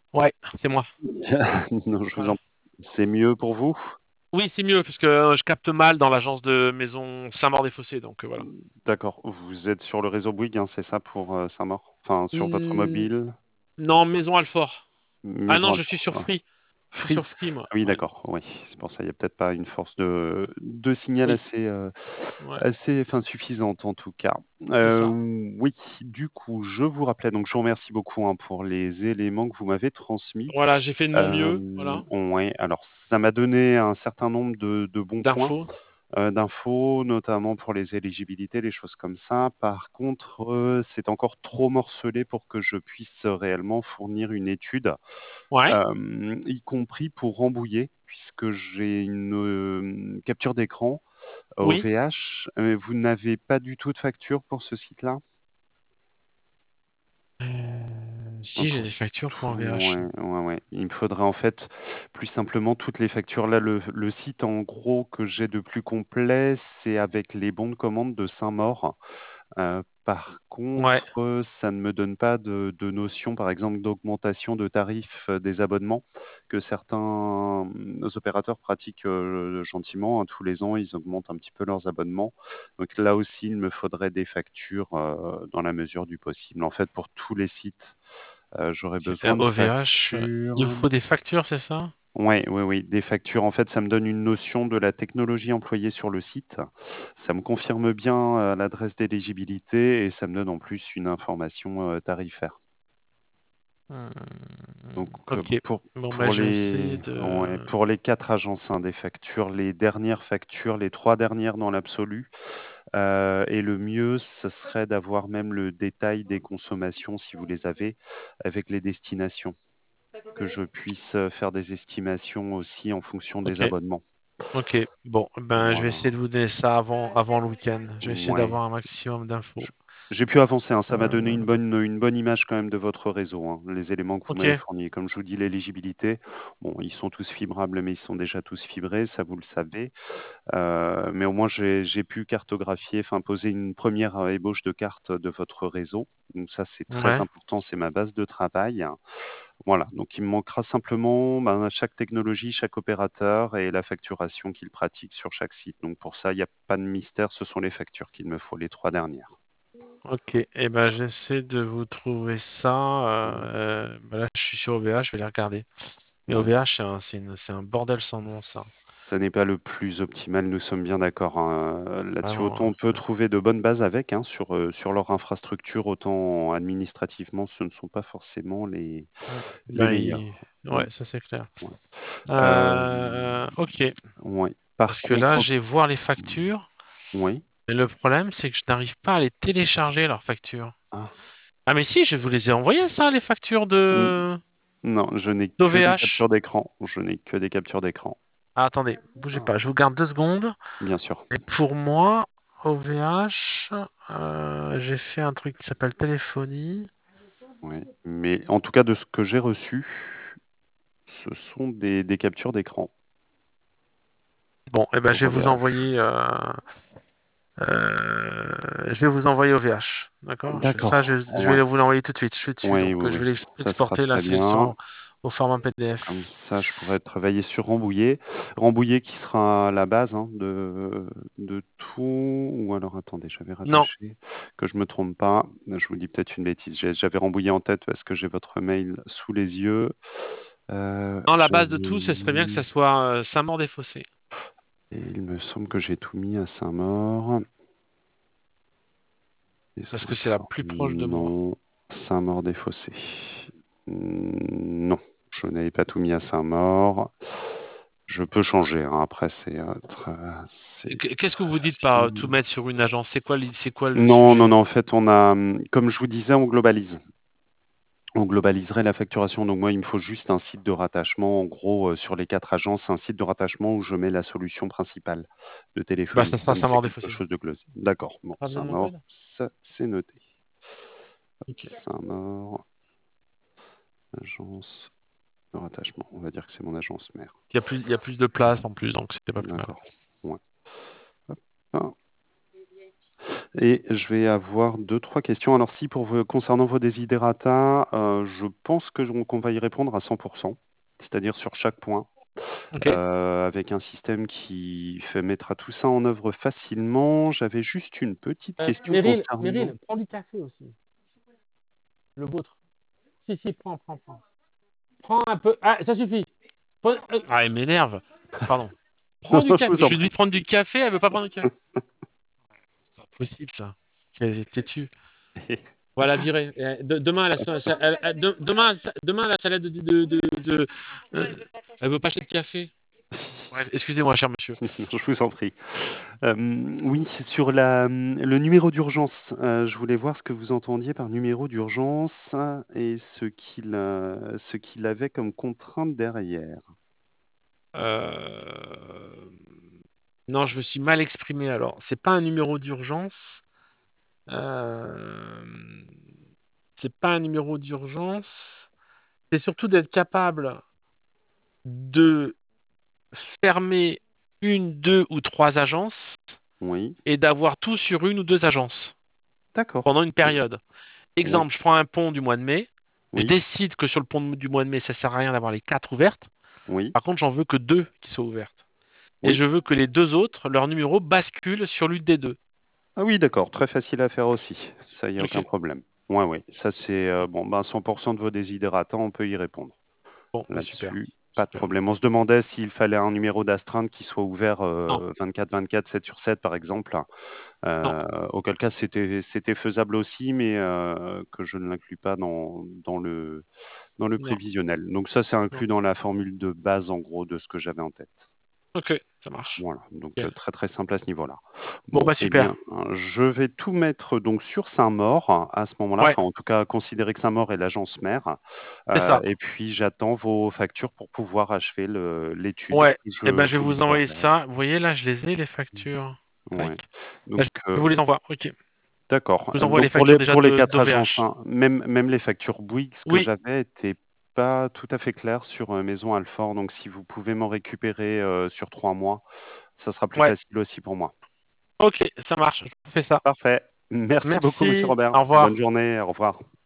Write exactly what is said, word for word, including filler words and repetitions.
Ouais, c'est moi. Non, je vous Voilà. en... C'est mieux pour vous? Oui, c'est mieux, parce que euh, je capte mal dans l'agence de maison Saint-Maur-des-Fossés, donc euh, voilà. D'accord. Vous êtes sur le réseau Bouygues, hein, c'est ça pour euh, Saint-Maur? Enfin, sur votre Hmm, mobile? non, maison Alfort. Ah non, Maison je suis Alfort. sur Ouais. Free. Je suis Free. sur Free, moi. Ah oui, Ouais. d'accord. Oui, c'est pour ça. Il y a peut-être pas une force de, de signal Oui, assez, euh, ouais, assez, enfin, suffisante en tout cas. c'est Euh, ça. oui, du coup, je vous rappelais, donc je vous remercie beaucoup hein, pour les éléments que vous m'avez transmis. Voilà, j'ai fait de mon mieux, Euh, voilà. ouais, alors ça m'a donné un certain nombre de, de bons points. D'infos. Heu, d'infos, notamment pour les éligibilités, les choses comme ça. Par contre, heu, c'est encore trop morcelé pour que je puisse réellement fournir une étude, Ouais, hem, y compris pour Rambouillet, puisque j'ai une, hem, capture d'écran oui. O V H. Heu, vous n'avez pas du tout de facture pour ce site-là? Euh, Heu, si, j'ai pour des factures pour un tout V H. ouais, ouais, ouais. Il me faudrait en fait plus simplement toutes les factures. Là, le le site en gros que j'ai de plus complet, c'est avec les bons de commande de Saint-Maur. Heu, par Ouais, contre, heu, ça ne me donne pas de de notion, par exemple, d'augmentation de tarifs, heu, des abonnements que certains, mmh, opérateurs pratiquent, heu, gentiment, hein. Tous les ans, ils augmentent un petit peu leurs abonnements. Donc là aussi, il me faudrait des factures, heu, dans la mesure du possible. En fait, pour tous les sites, heu, j'aurais ok. Euh, besoin de O V H, euh, il vous factures. faut des factures, c'est ça? Ouais, oui, oui, des factures. En fait, ça me donne une notion de la technologie employée sur le site. Ça me confirme bien, heu, l'adresse d'éligibilité et ça me donne en plus une information, heu, tarifaire. Hmm, Donc, heu, ok. pour Bon, bah, pour je vais essayer les ouais, de... pour les quatre agences, hein, des factures, les dernières factures, les trois dernières dans l'absolu, heu et le mieux, ce serait d'avoir même le détail des consommations si vous les avez, avec les destinations, que je puisse, heu, faire des estimations aussi en fonction des Ok, abonnements. ok. Bon, ben, je vais Voilà. essayer de vous donner ça avant, avant le week-end. Je vais essayer Ouais. d'avoir un maximum Je d'infos. j'ai pu avancer, hein, ça m'a donné une Euh, bonne, une bonne image quand même de votre réseau, hein, les éléments que vous ok, m'avez fournis. Comme je vous dis, l'éligibilité, bon, ils sont tous fibrables, mais ils sont déjà tous fibrés, ça vous le savez. Heu, mais au moins j'ai j'ai pu cartographier, enfin poser une première re ébauche de carte de votre réseau. Donc ça, c'est très ouais, important, c'est ma base de travail. Voilà, donc il me manquera simplement, ben, chaque technologie, chaque opérateur et la facturation qu'ils pratiquent sur chaque site. Donc pour ça, il y a pas de mystère, ce sont les factures qu'il me faut, les trois dernières. ok. Et ben, j'essaie de vous trouver ça. Euh, euh, ben là, je suis sur O V H, je vais les regarder. Mais Ouais. O V H, c'est un, c'est une- c'est un bordel sans nom, ça. Ça n'est pas le plus optimal, nous sommes bien d'accord, hein, heu, là-dessus. Vraiment, Autant hein, on peut c'est- trouver de bonnes bases avec, hein, sur, heu, sur leur infrastructure, autant administrativement, ce ne sont pas forcément les Mm. les Ben, il- meilleurs. Mmh, ouais, ça c'est clair. ouais. Hem, Euh, ok. ouais. Par Parce que là, contre, je vais voir les mmh, factures. oui. Mais le problème, c'est que je n'arrive pas à les télécharger, leurs factures. Ah, Ah, mais si, je vous les ai envoyées, ça, les factures n de non, je n'ai que des d'O V H. captures d'écran, je n'ai que des captures d'écran. Ah, attendez, bougez Ah, pas, je vous garde deux secondes. bien sûr. Et pour moi, O V H, euh, j'ai fait un truc qui s'appelle téléphonie. Ouais, mais en tout cas de ce que j'ai reçu, ce sont des des captures d'écran Bon, eh ben, je pour vais vous O V H. envoyer, euh, euh, je vais vous envoyer O V H. D'accord? Je- Ça, je, D'accord, je ouais. vais vous l'envoyer tout de suite. Je suis dessus, Oui, donc oui, euh, je oui, vais l'ex- ça sera l'exporter. Là, très c'est bien. sur au format P D Comme F. ça, je pourrais travailler sur Rambouillet. Rambouillet qui sera la base hein, de, de tout. Ou alors, attendez, j'avais Non, rattaché, que je me trompe pas. Je vous dis peut-être une bêtise. J'ai- J'avais Rambouillet en tête parce que j'ai votre mail sous les yeux. Euh, non, la j'avais base de tout, ce serait bien que ça mis... soit euh, Saint-Maur-des-Fossés. Et il me semble que j'ai tout mis à Saint-Maur. Et Parce ça que c'est la sera... plus proche de moi. Non, Saint-Maur-des-Fossés. Hmm, non, je n'avais pas tout mis à Saint-Maur. Je peux changer, hein, après c'est, heu, très c'est Qu- Qu'est-ce que vous dites par euh, tout facile. mettre sur une agence? C'est quoi, l'i- c'est quoi le Non, non, sujet? non, en fait, on a, mmh, comme je vous disais, on globalise. On globaliserait la facturation, donc moi, il me faut juste un site de rattachement, en gros, heu, sur les quatre agences, un site de rattachement où je mets la solution principale de Bah, téléphonie, ça sera comme c'est quelque Saint-Maur-des-Fossés. chose de close. D'accord, bon, Pas besoin de mon Saint-Maur, code? ça, c'est noté. Ok. Saint-Maur, agence de rattachement. On va dire que c'est mon agence mère. Il y a plus, il y a plus de place en plus, donc c'était pas plus mal. D'accord, ouais. Hop, ah. Et je vais avoir deux trois questions. Alors si pour vous concernant vos desiderata, heu, je pense que j qu'on va y répondre à cent pour cent, c'est-à-dire sur chaque point, heu, Ok. avec un système qui fait mettra tout ça en œuvre facilement. J'avais juste une petite Euh, question Meryl, concernant Meryl, prends du café aussi. Le vôtre. Si, si, prends, prends, prends. Prends un peu. Ah, ça suffit. Prends- euh, Ah, elle m'énerve. Pardon. prends du je café. vous en Je lui dis prie. de prendre du café, elle veut pas prendre du café. C'est pas possible, ça. Qu'elle est têtue. Voilà, virée. Euh, de- demain, la, elle- elle- de- demain, demain, la salade de. de, de, de- euh, elle veut pas acheter de café. Bref, excusez-moi, cher monsieur. Je vous en prie. Hem, oui, sur la, mmh, le numéro d'urgence, heu, je voulais voir ce que vous entendiez par numéro d'urgence et ce qu'il, heu, ce qu'il avait comme contrainte derrière. Euh, Non, je me suis mal exprimé alors. C'est pas un numéro d'urgence. Euh, C'est pas un numéro d'urgence. C'est surtout d'être capable de fermer une, deux ou trois agences Oui, et d'avoir tout sur une ou deux agences d'accord. pendant une Oui, période. oui, Exemple, je prends un pont du mois de mai. Je oui, décide que sur le pont du mois de mai, ça sert à rien d'avoir les quatre ouvertes. oui, Par contre, j'en veux que deux qui soient ouvertes. Et oui. je veux que les deux autres, leur numéro bascule sur l'une des deux. Ah oui, d'accord, très facile à faire aussi. Ça, il y a aucun Ok. problème. Ouais, ouais, ça c'est, heu, bon, ben, cent pour cent de vos desiderata, on peut y répondre. Bon, bah super. Là-dessus, pas de Super. problème. On se demandait s'il fallait un numéro d'astreinte qui soit ouvert, Non, heu, vingt-quatre vingt-quatre, sept sur sept par exemple. non, Heu, auquel cas c'était c'était faisable aussi, mais heu, que je ne l'inclus pas dans dans le dans le non, prévisionnel. Donc ça, c'est non. inclus dans la formule de base, en gros, de ce que j'avais en tête. Ok, ça marche. Voilà, donc Ok. heu, très, très simple à ce niveau-là. Bon, Bon, bah eh bien, super. hein, je vais tout mettre donc sur Saint-Maur à ce moment-là, Ouais, enfin, en tout cas, considérer que Saint-Maur est l'agence mère, c'est heu ça. et puis j'attends vos factures pour pouvoir achever le l'étude. Ouais. Eh Je ben, je vais vous vous envoyer livrerai. ça. Vous voyez, là, je les ai, les factures. Tac. Ouais, Là, donc je vous les envoie. Ok. Je d'accord, vous heu, envoie les donc pour factures les déjà pour les de quatre agences, d'O V H. hein, même même les factures Bouygues que Oui, j'avais étaient pas tout à fait claires sur, heu, Maison Alfort, donc si vous pouvez m'en récupérer, heu, sur trois mois, ça sera plus ouais. facile aussi pour moi. Ok, ça marche. Je vous fais ça. Parfait. Merci beaucoup monsieur Merci. Robert. Au Bonne revoir. journée, au revoir.